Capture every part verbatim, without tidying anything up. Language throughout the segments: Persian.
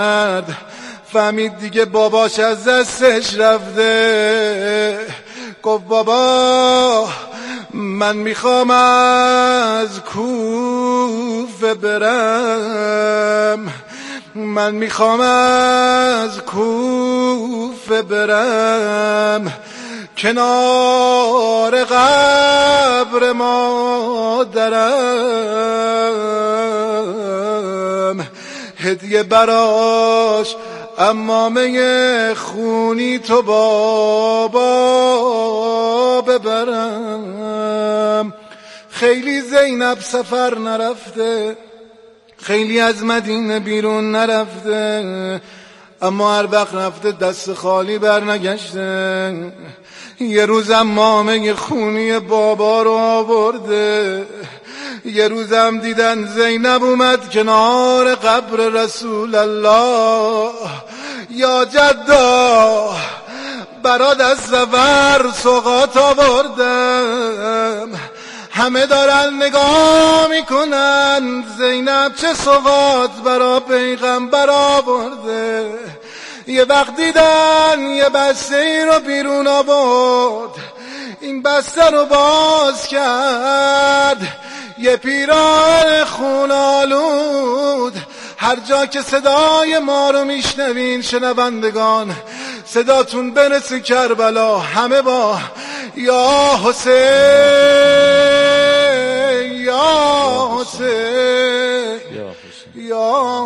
فهمید دیگه باباش از دستش رفته. گفت بابا من میخوام از کوفه برم، من میخوام از کوفه برم، کنار قبر مادرم هدیه براش عمامه خونی تو بابا ببرم. خیلی زینب سفر نرفته، خیلی از مدینه بیرون نرفته، اما هر وقت رفته دست خالی برنگشته. یه روز عمامه خونی بابا رو آورده، یه روزم دیدن زینب اومد کنار قبر رسول الله. یا جدا برات از سفر سوغات آوردم، همه دارن نگاه میکنن زینب چه سوغات برا پیغمبر آورده. یه وقت دیدن یه بسته ای رو بیرون آورد، این بسته رو باز کرد، یه پیران خونالود. هر جا که صدای ما رو میشنوین شنوندگان، صداتون برسه کربلا، همه با یا حسین یا حسین یا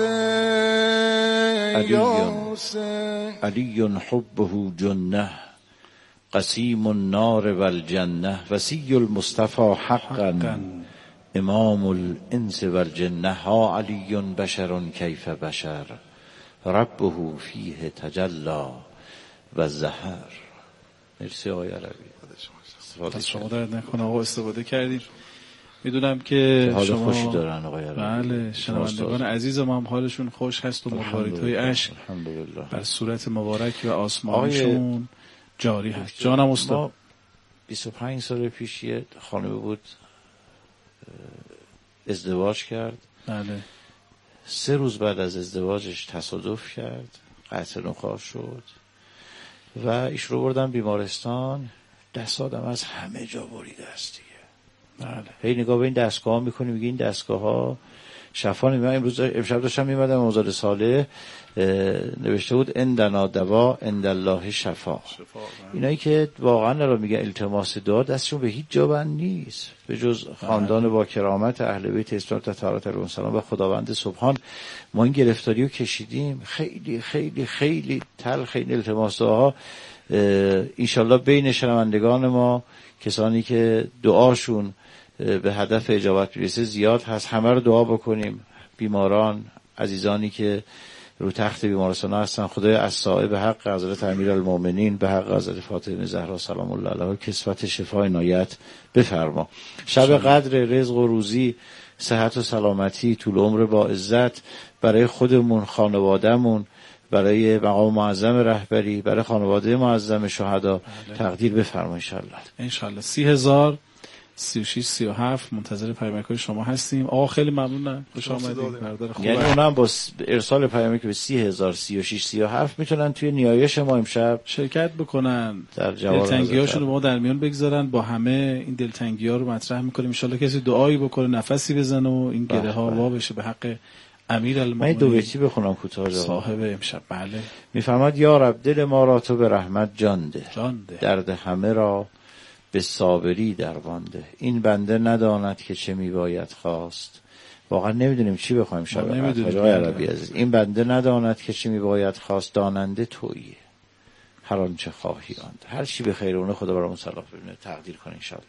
حسین یا حسین. علی حبه جنه قسیم النار والجنه وصی المصطفى حقا امام الانس والجنه. ها علی بشر کیف بشر ربه فیه تجلی و زهر. مرسی آقای عربی، از شما درد نکنه آقا، استفاده کردیم. میدونم که حال شما خوشی دارن آقای عربی. بله، شنوندگان عزیز ما هم حالشون خوش هست و مبارک‌های اشک بر صورت مبارک و آسمانشون جاری هست. جانم استاد، ما بیست و پنج سال پیش یه خانمی بود ازدواج کرد. بله. سه روز بعد از ازدواجش تصادف کرد، قطع نخاع شد و ایش رو بردن بیمارستان. دست آدم از همه جا بریده است دیگه. بله. هی نگاه به این دستگاه ها میکنی، میگی این دستگاه ها شفا نمیدن. امروز امشب داشتم میمدم آزاد صالح نوشته بود اندنا دوا اند الله شفا. اینایی که واقعا رو میگن التماس دعا دستشون به هیچ جا بند نیست به جز خاندان با کرامت اهل بیت اسلام طهارت علیهم السلام و خداوند سبحان. ما این گرفتاری رو کشیدیم، خیلی خیلی خیلی تلخ. این التماس دعاها انشالله بین شنوندگان ما کسانی که دعاشون به هدف اجابت میرسه زیاد هست، همه رو دعا بکنیم. بیماران، عزیزانی که رو تخت بیمارستان هستن، خدای الصائب به حق حضرت امیرالمومنین، به حق حضرت فاطمه زهرا سلام الله علیها کسوت شفا عنایت بفرما. شب قدر رزق و روزی، صحت و سلامتی، طول عمر با عزت برای خودمون، خانوادهمون، برای مقام معظم رهبری، برای خانواده معظم شهدا تقدیر بفرما انشالله. انشالله. سی هزار سی و شش سی و هفت منتظر پیامک‌های شما هستیم. آقا خیلی ممنونم، خوش آمدید. برادر خوب. یعنی اونم با ارسال پیامک به سی هزار سی و شش سی و هفت میتونن توی نیایش ما امشب شرکت بکنن، در جواب دلتنگی‌هاشون رو با ما در میان بگذارن. با همه این دلتنگی‌ها رو مطرح می‌کنیم. ان شاءالله کسی دعایی بکنه، نفسی بزنه و این گره‌ها وا بشه به حق امیرالمومنین. من دو بیتی بخونم کوتاه جواب صاحب امشب. بله. میفرماد یا رب دل ما را تو به رحمت جان ده، جان ده. درد همه را به صابری دربانده. این بنده نداند که چه میباید خواست. واقعا نمیدونیم چی بخوایم شب آقای عربی عزیز. این بنده نداند که چه میباید خواست، داننده تویی هر آنچه خواهی آن. هر چی به خیر اونه خدا برامون صلاح ببینه تقدیر کنه انشالله.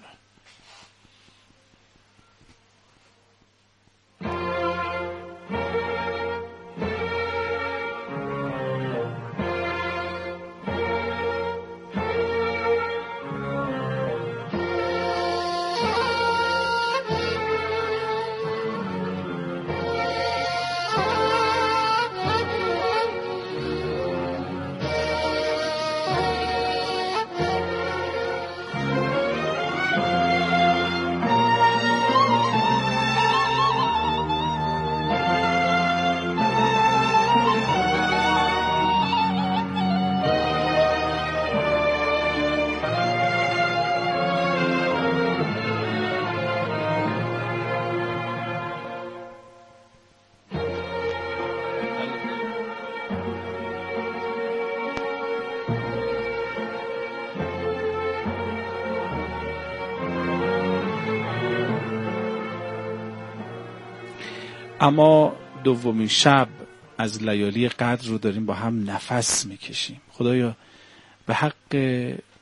اما دومین شب از لیالی قدر رو داریم با هم نفس میکشیم. خدایا به حق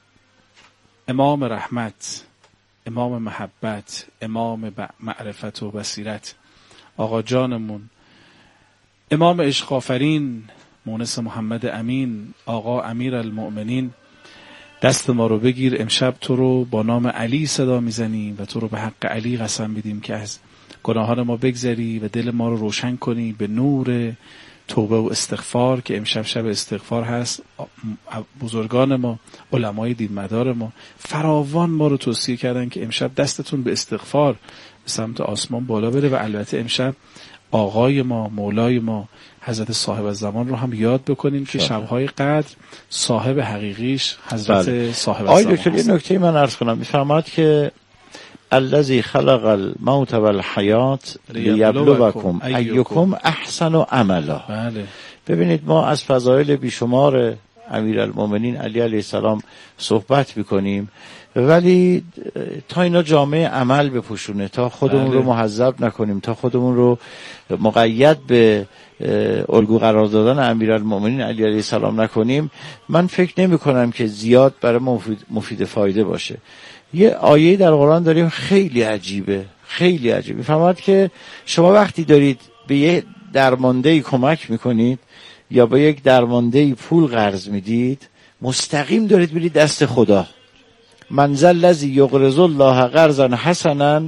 امام رحمت، امام محبت، امام معرفت و بصیرت، آقا جانمون امام عشق آفرین مونس محمد امین، آقا امیر المؤمنین، دست ما رو بگیر. امشب تو رو با نام علی صدا میزنیم و تو رو به حق علی قسم میدیم که از گناهان ما بگذری و دل ما رو روشن کنی به نور توبه و استغفار، که امشب شب استغفار هست. بزرگان ما، علمای دین مدار ما فراوان ما رو توصیه کردن که امشب دستتون به استغفار به سمت آسمان بالا بره و البته امشب آقای ما، مولای ما حضرت صاحب الزمان رو هم یاد بکنیم که شبهای قدر صاحب حقیقیش حضرت بله. صاحب الزمان. آقای دکتر یه نکته من عرض کنم، میفرماد که الذی خلق الموت والحیات لیبلوکم ایکم احسن عملا. بله. ببینید ما از فضایل بیشمار امیرالمومنین علی علیه السلام صحبت میکنیم، ولی تا اینا جامعه عمل بپوشونه، تا خودمون بله. رو محذب نکنیم، تا خودمون رو مقید به الگو قرار دادن امیرالمومنین علی علیه السلام نکنیم، من فکر نمی کنم که زیاد برای مفید, مفید فایده باشه. یه آیه در قرآن داریم خیلی عجیبه، خیلی عجیبه. میفهمد که شما وقتی دارید به یه درماندهی کمک میکنید یا به یک درماندهی پول قرض میدید، مستقیم دارید میرید دست خدا. من ذا الذی یقرض الله قرضا حسنا،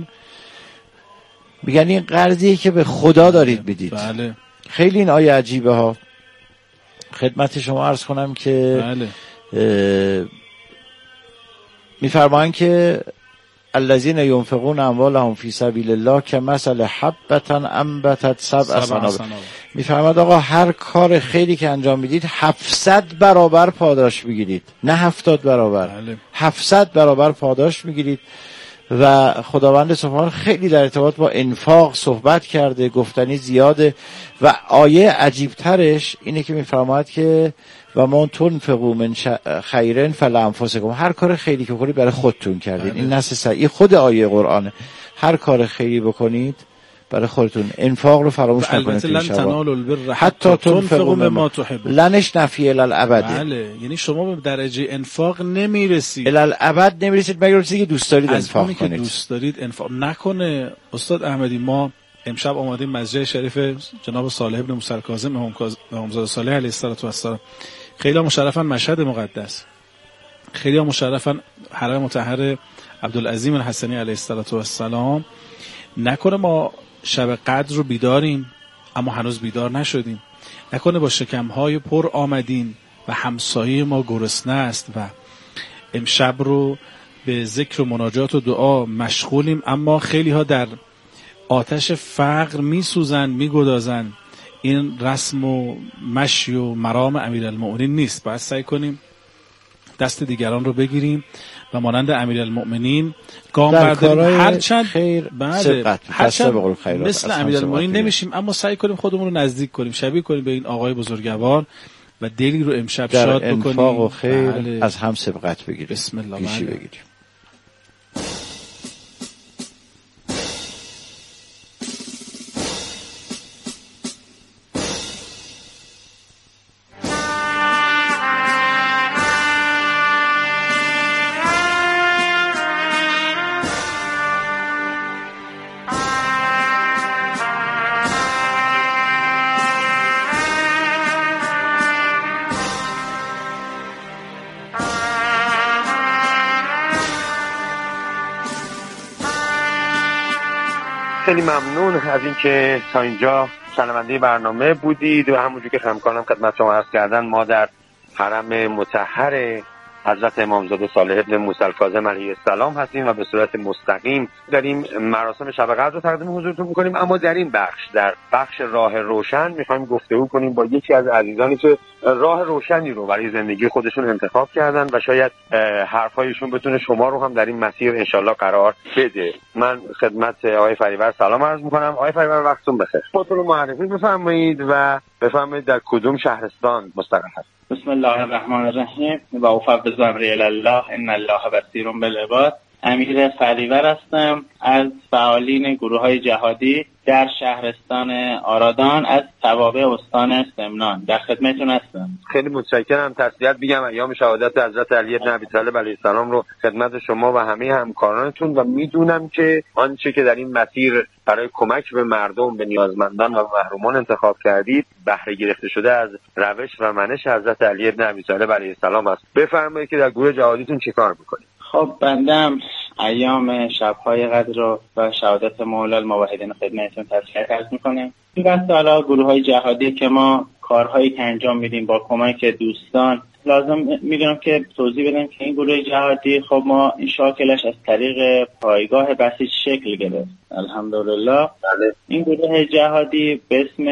میگن این قرضیه که به خدا دارید میدید. بله. خیلی این آیه عجیبه ها. خدمت شما عرض کنم که بله. میفرمایند که الذین ینفقون اموالهم فی سبیل الله کمثل حبة انبتت سبع سنابل. میفرماد آقا هر کار خیری که انجام میدید هفتصد برابر پاداش میگیرید، نه هفتاد برابر، بله. هفتصد برابر پاداش میگیرید. و خداوند سبحان خیلی در ارتباط با انفاق صحبت کرده، گفتنی زیاده. و آیه عجیبترش اینه که میفرماد که و ما تنفقوا من خیرن فلانفسکم، هر کار خیری که کنید برای خودتون کردید. این نص صحیح خود آیه قرآنه، هر کار خیری بکنید برای خودتون، انفاق رو فراموش نکنید. لن تنالوا البر حتی تنفقوا مما تحبون، لنش نفی الی الابد. بله، یعنی شما به درجه انفاق نمیرسید، الی الابد نمیرسید مگر چیزی که دوست دارید انفاق کنید. که دوست دارید انفاق نکنه. استاد احمدی ما امشب آمدیم مسجد شریف جناب صالح ابن موسی الکاظم امامزاده صالح علیه السلام. خیلی مشرفاً مشهد مقدس، خیلی مشرفاً حرم مطهر عبدالعظیم الحسنی علیه السلام. نکنه ما شب قدر رو بیداریم اما هنوز بیدار نشدیم، نکنه با شکمهای پر آمدین و همسایه ما گرسنه است و امشب رو به ذکر و مناجات و دعا مشغولیم، اما خیلی ها در آتش فقر می سوزن، می گدازن. این رسم و مشی و مرام امیرالمؤمنین نیست. باید سعی کنیم دست دیگران رو بگیریم و مانند امیرالمؤمنین گام برداریم. هر چند خیر بعد هر چند مثل امیرالمؤمنین نمیشیم، اما سعی کنیم خودمون رو نزدیک کنیم، شبیه کنیم به این آقای بزرگوار و دلی رو امشب شاد بکنیم. در انفاق و خیر بله. از هم سبقت بگیریم. بسم الله پیشی بگیریم. خیلی ممنون از اینکه تا اینجا شنونده برنامه بودید و همونجور که همکارم خدمت شما عرض کردن، ما در حرم مطهر حضرت امامزاده صالح ابن موسی الکاظم علیه السلام هستیم و به صورت مستقیم داریم مراسم شب قدر رو تقدیم حضورتون می‌کنیم. اما در این بخش، در بخش راه روشن، می‌خوایم گفتگو کنیم با یکی از عزیزانی که راه روشنی رو برای زندگی خودشون انتخاب کردن و شاید حرفایشون بتونه شما رو هم در این مسیر انشالله قرار بده. من خدمت آقای فریور سلام عرض می‌کنم. آقای فریور وقتتون بخیر. خودتون رو معرفی بفرمایید و بفرمایید در کدوم شهرستان مستقر هستید. بسم الله الرحمن الرحیم و افوض امری الی الله ان الله بصیر بالعباد. امیر فریور هستم از فعالین گروه‌های جهادی در شهرستان آرادان از توابع استان سمنان. در خدمتتون هستم. خیلی متشکرم. تسلیت میگم ایام شهادت حضرت علی بن ابی طالب علیه السلام رو خدمت شما و همه همکارانتون و میدونم که آنچه که در این مسیر برای کمک به مردم، به نیازمندان و محرومان انتخاب کردید بهره گرفته شده از روش و منش حضرت علی بن ابی طالب علیه السلام است. بفرمایید که در گروه جهادیتون چه کار میکنید؟ خب بندم ایام شب‌های قدر و, و شهادت مولا الموحدین خدمتتون تسلیت عرض می‌کنیم. این بحث حالا گروه‌های جهادی که ما کارهایی که انجام میدیم با کمک دوستان، لازم می‌دونم که توضیح بدم که این گروه جهادی خب ما این شاکلش از طریق پایگاه بسیج شکل گرفت. الحمدلله. این گروه جهادی به اسم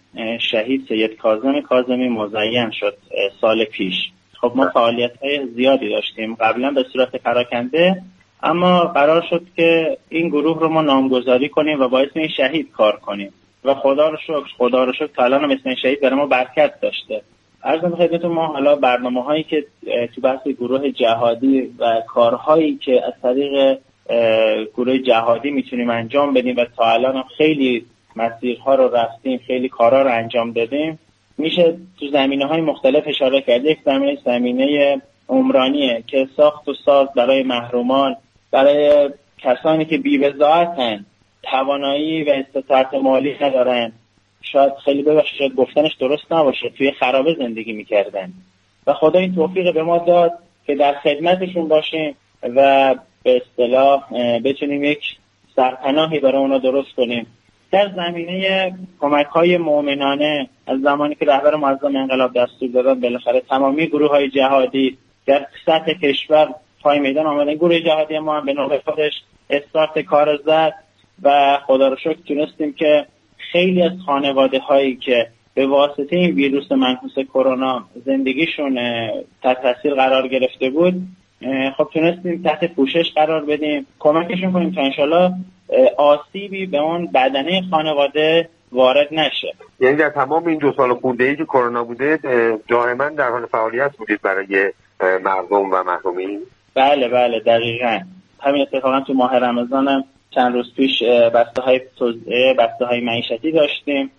شهید سید کاظم کاظمی مزین شد سال پیش. خب ما فعالیت‌های زیادی داشتیم قبلا به صورت پراکنده، اما قرار شد که این گروه رو ما نامگذاری کنیم و با اسم شهید کار کنیم و خدا رو شکر خدا رو شکر تا الان هم اسم شهید برای ما برکت داشته. عرض به خدمتتون ما حالا برنامه‌هایی که تو بحث گروه جهادی و کارهایی که از طریق گروه جهادی میتونیم انجام بدیم و تا الان هم خیلی مسیرها رو رفتیم، خیلی کارها رو انجام دادیم، میشه تو زمینه‌های مختلف اشاره کرد. یک زمینه زمینه عمرانیه که ساخت و ساز برای محرومان، برای کسانی که بی‌بضاعتن، توانایی و استطاعت مالی ندارن، شاید خیلی ببخشید شاید گفتنش درست نباشه، توی خرابه زندگی میکردن و خدا این توفیق به ما داد که در خدمتشون باشیم و به اصطلاح بتونیم یک سرپناهی برای اونا درست کنیم. در زمینه کمک‌های مؤمنانه از زمانی که رهبر معظم انقلاب دستور دادن بالاخره تمامی گروه‌های جهادی در سطح کشور پای میدان آمدن. گروه جهادی ما هم به نوبه خودش استارت کار زد و خدا رو شکر تونستیم که خیلی از خانواده‌هایی که به واسطه این ویروس منحوس کرونا زندگیشون تحت تاثیر قرار گرفته بود، خب تونستیم تحت پوشش قرار بدیم، کمکشون کنیم تا انشالله آسیبی به اون بدنه خانواده وارد نشه. یعنی در تمام این دو سال خونده‌ای که کرونا بوده دائما در حال فعالیت بودید برای مردم و محرومین؟ بله بله دقیقاً. همین اتفاقا تو ماه رمضان هم چند روز پیش بسته‌های توزیع بسته‌های معیشتی داشتیم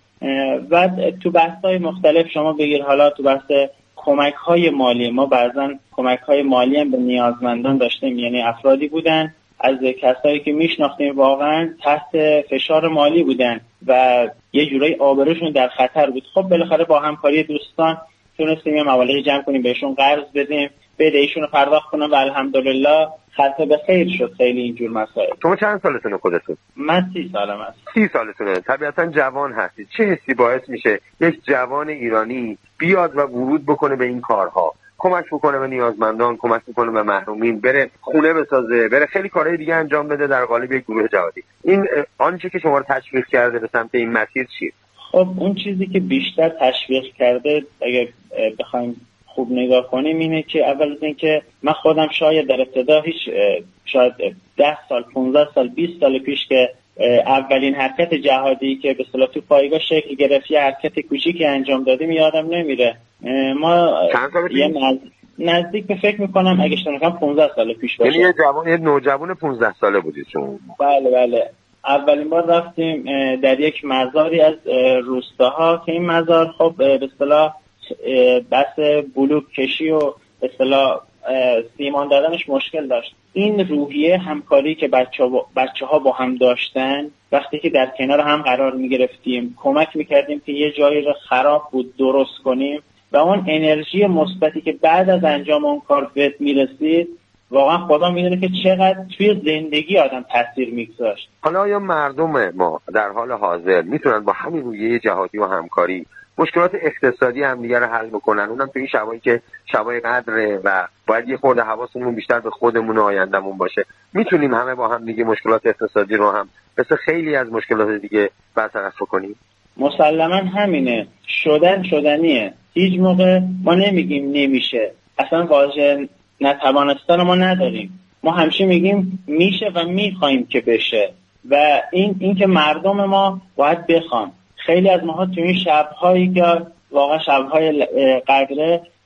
و تو بحث‌های مختلف شما بگیر، حالا تو بحث کمک‌های مالی ما بعضن کمک‌های مالی هم به نیازمندان داشتیم، یعنی افرادی بودن از کسایی که میشناختیم واقعا تحت فشار مالی بودن و یه جورایی آبروشون در خطر بود. خب بالاخره با همکاری دوستان تونستیم یه مبلغی جمع کنیم، بهشون قرض بدیم، بدهیشون رو پرداخت کنن و الحمدلله خطر به خیر شد. خیلی اینجور مسائل. شما چند سالتونه خودتون؟ من سی سالم است. سی سالتونه. طبیعتا جوان هستید. چه حسی باعث میشه یک جوان ایرانی بیاد و ورود بکنه به این کارها، کمک بکنه به نیازمندان، کمک بکنه به محرومین، بره خونه بسازه، بره خیلی کارهای دیگه انجام بده در قالب یک گروه جهادی؟ این آنچه که شما رو تشویق کرده به سمت این مسیر چیه؟ خب اون چیزی که بیشتر تشویق کرده اگه بخوایم خوب نگاه کنیم اینه که اول از این که من خودم شاید در ابتدا هیچ شاید ده سال پونزده سال بیست سال پیش که اولین حرکت جهادی که به اصطلاح تو پایگاه شکل گرفت یه حرکت کوچیکی انجام دادیم یادم نمیره. ما یه نز... نزدیک به فکر میکنم اگه اشتباه نکنم پونزده سال پیش باشه. یعنی یه جوان یه نوجوان پونزده ساله بودید شما؟ بله بله. اولین بار رفتیم در یک مزاری از روستاها که این مزار خب به اصطلاح بس بلوک کشی و به اصطلاح سیمان دادنش مشکل داشت. این روحیه همکاری که بچه ها, بچه ها با هم داشتن، وقتی که در کنار هم قرار می گرفتیم کمک می کردیم که یه جایی رو خراب بود درست کنیم و اون انرژی مثبتی که بعد از انجام اون کار بهت می رسید واقعا خدا می دونه که چقدر توی زندگی آدم تاثیر می گذاشت. حالا یا مردم ما در حال حاضر میتونن با همین روحیه جهادی و همکاری مشکلات اقتصادی هم دیگه رو حل بکنن، اونم تو این شبایی که شبای قدره و باید یه خورده حواسمون بیشتر به خودمون و آیندمون باشه، میتونیم همه با هم دیگه مشکلات اقتصادی رو هم مثل خیلی از مشکلات دیگه برطرف کنیم؟ مسلما همینه. شدن شدنیه. هیچ موقع ما نمیگیم نمیشه. اصلا واژه نتوانستن ما نداریم. ما همیشه میگیم میشه و میخوایم که بشه و این این که مردم ما باید بخوان. خیلی از ماها تو این شب‌هایی که واقعا شب‌های قدره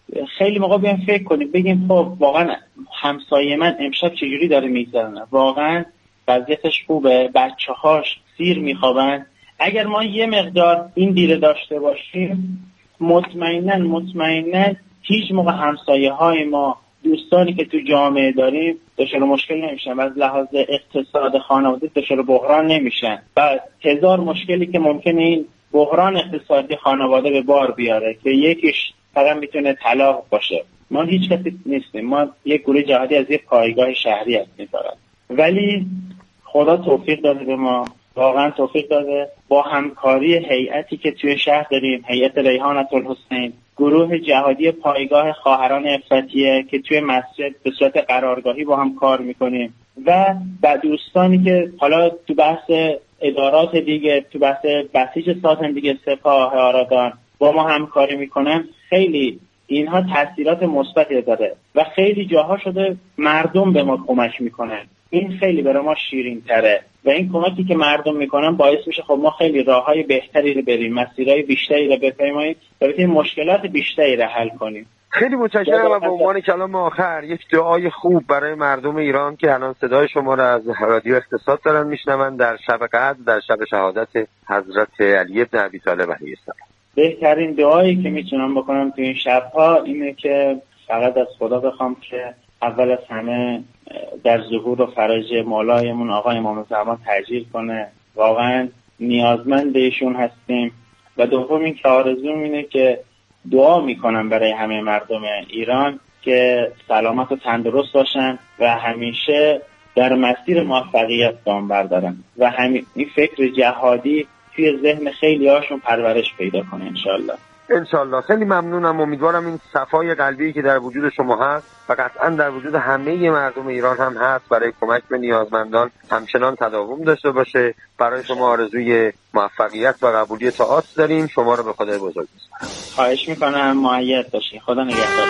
خیلی موقع بیان فکر کنیم بگیم خب واقعا همسایه من امشب چجوری داره میگذرونه، واقعا وضعیتش خوبه، بچه هاش سیر میخوابن. اگر ما یه مقدار این دیره داشته باشیم مطمئنن مطمئنن هیچ موقع همسایه های ما، دوستانی که تو جامعه داریم دچار مشکل نمیشن و از لحاظ اقتصاد خانواده دچار بحران نمیشن و هزار مشکلی که ممکنه این بحران اقتصادی خانواده به بار بیاره که یکیش فقط میتونه طلاق باشه. ما هیچ کسی نیستیم، ما یک گروه جهادی از یک پایگاه شهری هستیم فقط، ولی خدا توفیق داده به ما، واقعا توفیق داده با همکاری هیئتی که توی شهر داریم، هیئت ریحانة الحسین، گروه جهادی پایگاه خواهران عفتیه که توی مسجد به صورت قرارگاهی با هم کار میکنیم و بعد دوستانی که حالا تو بحث ادارات دیگه، تو بحث بسیج سازن دیگه، سپاه آرادان با ما همکاری میکنن. خیلی اینها تاثیرات مثبتی داره و خیلی جاها شده مردم به ما کمک میکنن. این خیلی برای ما شیرین تره و این کمکی که مردم میکنن باعث میشه خب ما خیلی راههای بهتری رو بریم، مسیرهای بیشتری رو بپیماییم و بتونیم مشکلات بیشتری رو حل کنیم. خیلی متشکرم و به عنوان کلام آخر یک دعای خوب برای مردم ایران که الان صدای شما را از رادیو اقتصاد دارن میشنون در شب قدر، در شب شهادت حضرت علی بن ابی طالب علیه السلام. بهترین دعایی که میتونم بکنم تو این شب‌ها اینه که فقط از خدا بخوام که اول از همه در ظهور و فرج مولایمون آقا امام زمان تأجیل کنه، واقعا نیازمند ایشون هستیم. و دوم این که آرزوم اینه که دعا میکنم برای همه مردم ایران که سلامت و تندرست باشن و همیشه در مسیر موفقیت گام بردارن و همین این فکر جهادی توی ذهن خیلی هاشون پرورش پیدا کنه انشالله. انشالله. خیلی ممنونم. امیدوارم این صفای قلبی که در وجود شما هست و قطعا در وجود همه مردم ایران هم هست برای کمک به نیازمندان همچنان تداوم داشته باشه. برای شما آرزوی موفقیت و قبولی طاعات داریم. شما رو به خدای بزرگ می‌سپارم. خواهش میکنم مؤید باشین. خدا نگهدار.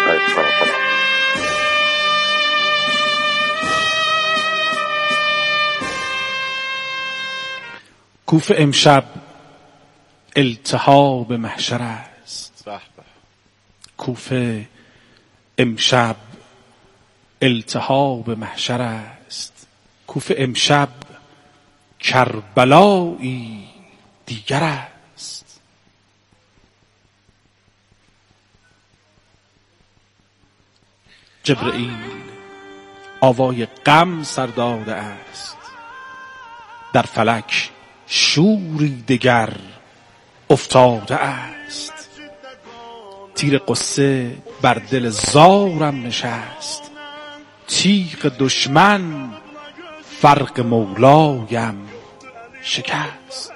کوفه امشب التهاب محشر است. کوفه امشب التهاب محشر است. کوفه امشب کربلایی دیگر است. جبرئیل آوای غم سر داده است، در فلک شوری دگر افتاده است. تیر قصه بر دل زارم نشست، تیغ دشمن فرق مولایم شکست.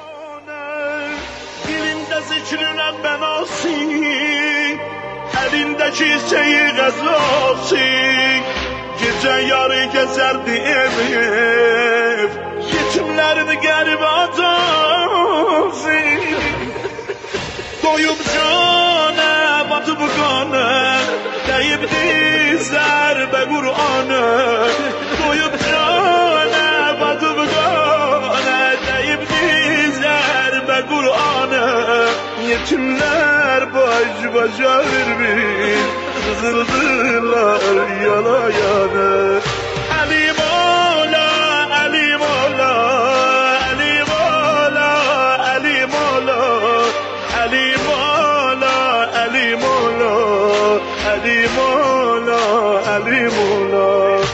Dilinde zikrinden ben olsun, elindeki şeyi gazolsun. Gece yarı gezerdi ev ev, yetimlerini garip adamsın. Doyup cana, batıp kana, deyip dizler be Kur'an'a. Doyup cana, batıp kana, deyip dizler be Kur'an'a. Yetimler baş başa vermiş, kızıldılar yana yana. Ali Mola, Ali Mola, Ali Mola, Ali Mola, Ali Mola, Ali Mola, Ali Mola, Ali Mola.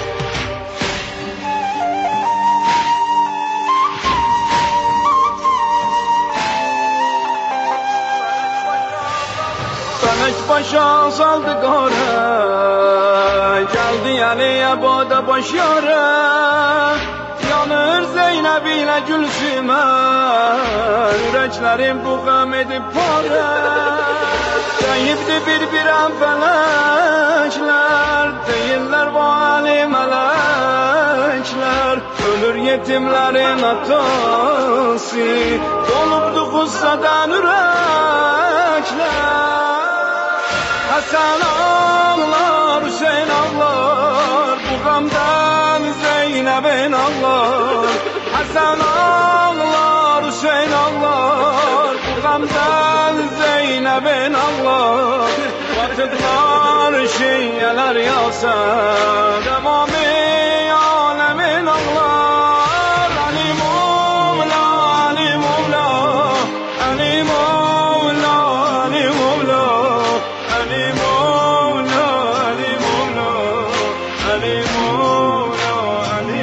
Felek başa saldı kara, geldi Ali'ye bada baş yara. Yanır Zeynep ile Gülsüm'e, yüreklerim bu gam edip para. Deyipti bir bir an felekler, değiller bu hali melekler. Ölür yetimlerin atası, doluptu kutsadan yürekler. Hasan ağlar, Hüseyin ağlar, bu gamdan Zeynep'in ağlar. Hasan ağlar, Hüseyin ağlar, bu gamdan Zeynep'in ağlar. Var istiqlal şeyler yasa devam alemin Allah Ali Mevla Ali Mevla Ali Mevla Ali Mevla Ali Mevla Ali Mevla Ali Mevla Ali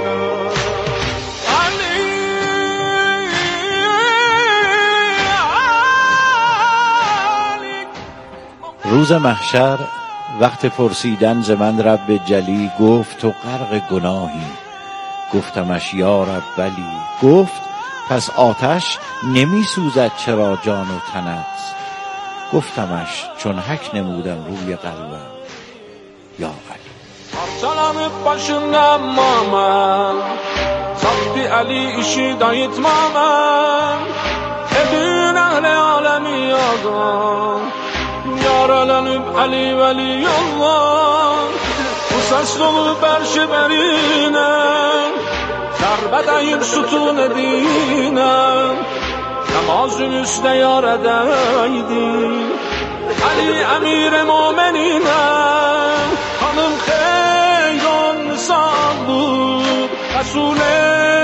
Mevla روز محشر وقت پرسیدن ز من رب جلی گفت تو غرق گناهی گفتمش یا رب بلی گفت پس آتش نمی سوزد چرا جان و تنت گفتمش چون حک نمودم روی قلبم یا علی Parçalanıp başından mamam Sattı Ali işi dayıtmamam Edin ehli alemi yazan Yaralanıp Ali veli yollar Bu ses dolu berşi berine Zerbedeyim sütun edine Namazın üstüne yar edeydi Ali emir mu'menine Hanım xeyran sandır Resul-i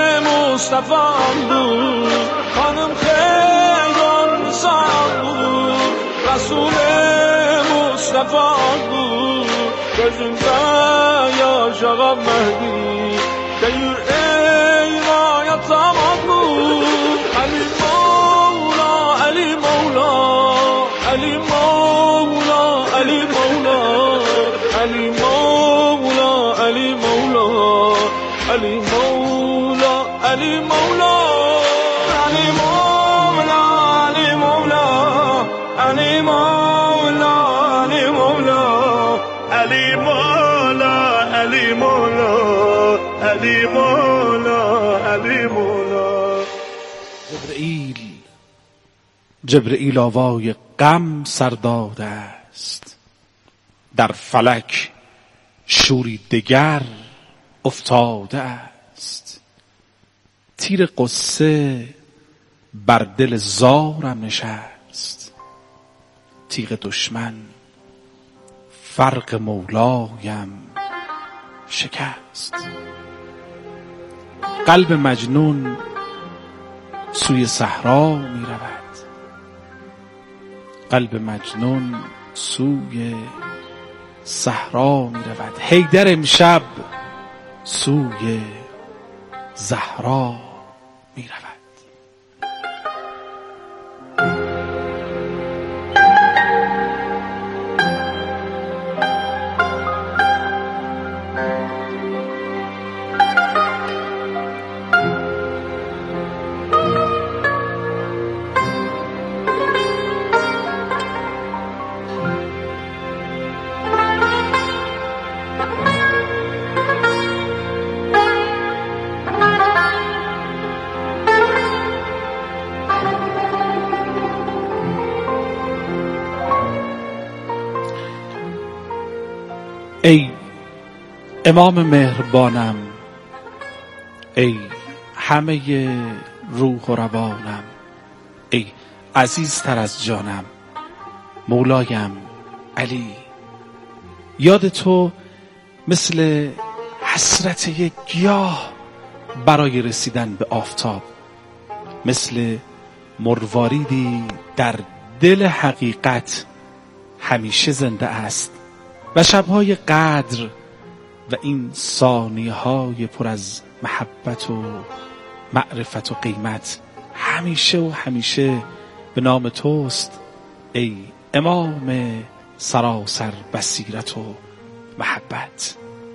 Mustafa'dır Hanım xeyran sandır Resul-i Mustafa'dır Gözümde yaş ağam Mehdi Deyir ey rayat zamandır Ali Mevla Ali Mevla Ali Mevla Ali Mevla Ali Mevla Ali Mevla Ali Mevla Ali Mevla Ali Mevla Ali Mevla Ali Mevla Ali Mevla Ali Mevla Ali Mevla Ali Mevla Ali Mevla جبرئیل جبرئیل آوای غم سر داده است در فلک شوری دگر افتاده است تیر قصه بر دل زارم نشست تیغ دشمن فرق مولایم شکست قلب مجنون سوی صحرا می رود قلب مجنون سوی صحرا می رود حیدر امشب سوی زهرا می رود ای امام مهربانم ای همه روح و روانم ای عزیزتر از جانم مولایم علی یاد تو مثل حسرت یک گیاه برای رسیدن به آفتاب مثل مرواریدی در دل حقیقت همیشه زنده است و شبهای قدر و این ثانیه های پر از محبت و معرفت و قیمت همیشه و همیشه به نام توست ای امام سراسر بصیرت و محبت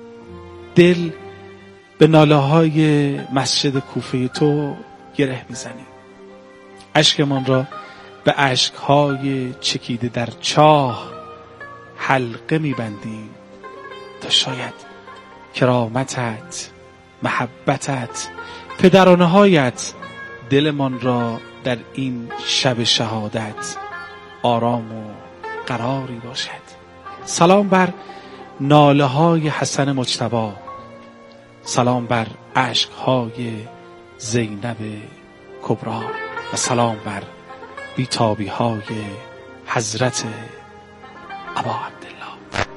دل به ناله های مسجد کوفه تو گره میزنیم اشکمان را به اشکهای چکیده در چاه حلقه میبندیم تا شاید کرامتت محبتت پدرانه هایت دلمان را در این شب شهادت آرام و قراری باشد سلام بر ناله های حسن مجتبی سلام بر اشک های زینب کبرا و سلام بر بیتابی های حضرت ابا عبدالله.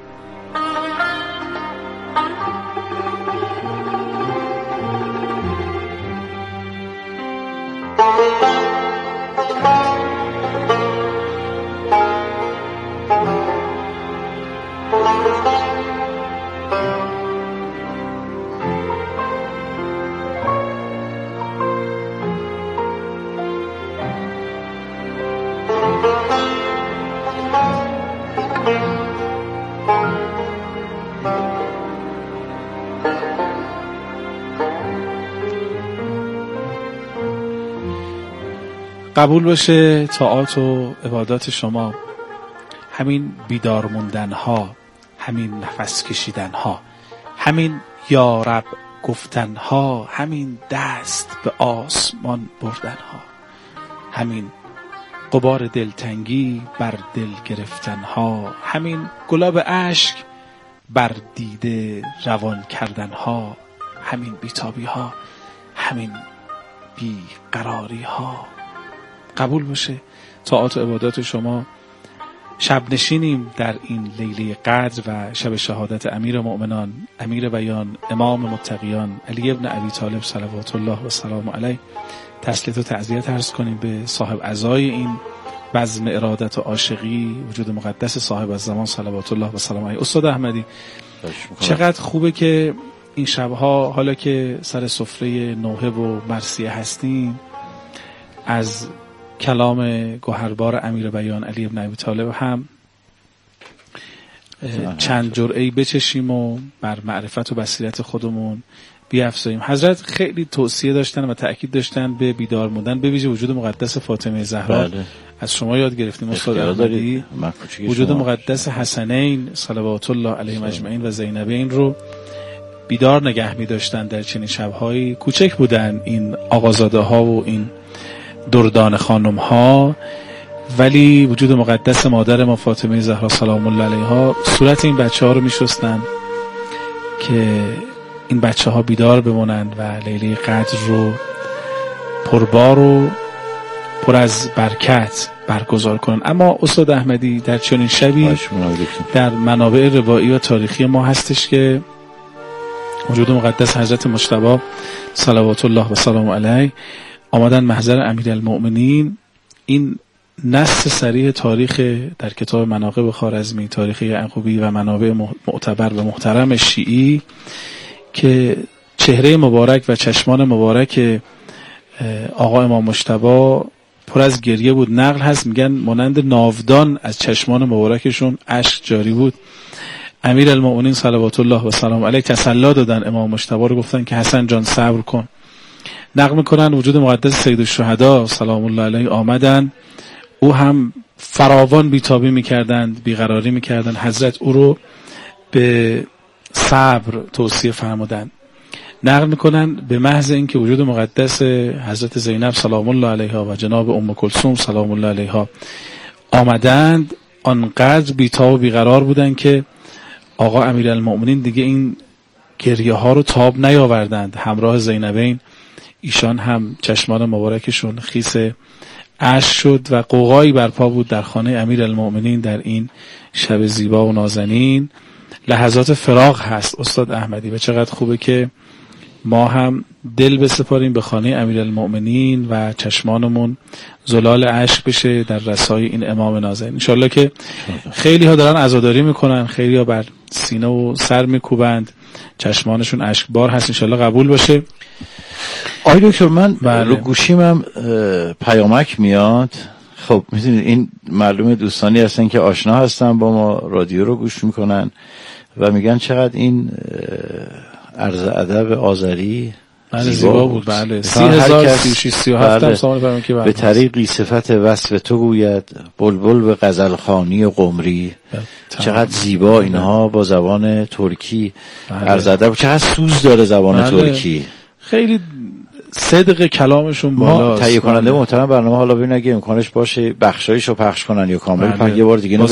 قبول باشه طاعات و عبادات شما، همین بیدار موندن ها، همین نفس کشیدن ها، همین یا رب گفتن ها، همین دست به آسمان بردن ها، همین غبار دلتنگی بر دل گرفتن ها، همین گلاب اشک بر دیده روان کردن ها، همین بیتابی ها، همین بیقراری ها. قبول باشه طاعات و عبادات شما. شب نشینیم در این لیله قدر و شب شهادت امیر مؤمنان، امیر بیان، امام متقیان علی ابن ابی طالب صلوات الله و سلام علیه. تسلیت و تعزیت عرض کنیم به صاحب عزای این بزم ارادت و عاشقی، وجود مقدس صاحب الزمان صلوات الله و سلام علیه. استاد احمدی، چقدر خوبه که این شبها حالا که سر سفره نوحه و مرثیه هستیم، از کلام گوهربار امیر بیان علی ابن ابی طالب هم چند جرعه‌ای بچشیم و بر معرفت و بصیرت خودمون بیافزاییم. حضرت خیلی توصیه داشتن و تأکید داشتن به بیدار موندن، به ویژه وجود مقدس فاطمه زهرا. بله. از شما یاد گرفتیم استاد احمدی، وجود مقدس حسنین صلوات الله علیهم اجمعین و زینبین رو بیدار نگه می داشتن در چنین شب‌هایی. کوچک بودن این آقازاده ها و این دردان خانم ها، ولی وجود مقدس مادر ما فاطمه زهرا سلام الله علیها صورت این بچه ها رو می شستن که این بچه ها بیدار بمونند و لیله قدر رو پربار و پر از برکت برگزار کنن. اما استاد احمدی، در چنین شبی در منابع روایی و تاریخی ما هستش که وجود مقدس حضرت مجتبی صلوات الله و سلام علیه آمدن محضر امیرالمؤمنین. این نص صریح تاریخ در کتاب مناقب خوارزمی، تاریخ یعقوبی و منابع معتبر و محترم شیعی که چهره مبارک و چشمان مبارک آقا امام مجتبی پر از گریه بود. نقل هست میگن مانند ناودان از چشمان مبارکشون اشک جاری بود. امیرالمؤمنین صلوات الله و سلام علیه تسلی دادن امام مجتبی رو، گفتن که حسن جان صبر کن. نقل میکنن وجود مقدس سید الشهدا سلام الله علیه آمدن، او هم فراوان بیتابی میکردند، بیقراری میکردند. حضرت او رو به صبر توصیه فرمودند. نقل میکنن به محض اینکه وجود مقدس حضرت زینب سلام الله علیها و جناب ام کلثوم سلام الله علیها آمدند، آنقدر بیتاب و بیقرار بودند که آقا امیرالمؤمنین دیگه این گریه ها رو تاب نیاوردند. همراه زینبین ایشان هم چشمان مبارکشون خیس اشک شد و قوقایی برپا بود در خانه امیرالمؤمنین در این شب زیبا و نازنین. لحظات فراق هست استاد احمدی و چقدر خوبه که ما هم دل بسپاریم به خانه امیرالمؤمنین و چشمانمون زلال اشک بشه در رسای این امام نازنین. انشالله که خیلی ها دارن عزاداری میکنن، خیلی ها بر سینه و سر میکوبند، چشمانشون اشکبار هست. انشالله قبول باشه. آی دکتر، من بله. رو گوشیم هم پیامک میاد. خب میدونید این معلومه دوستانی هستن که آشنا هستن با ما، رادیو رو گوش میکنن و میگن چقدر این عرض ادب آذری بله زیبا, زیبا بود. بله سی هزار سی و شش سی و هفت هم سوال فرمون که به طریقی صفت وصف تو گوید بلبل به غزلخوانی و قمری. چقدر زیبا اینها با زبان ترکی عرض ادب، چقدر سوز داره زبان بله. ترکی. خیلی صدق کلامشون بالاست. تهیه کننده محترم برنامه حالا ببین اگه امکانش باشه بخشایشو پخش کنن یا کامل بله. یه بار دیگه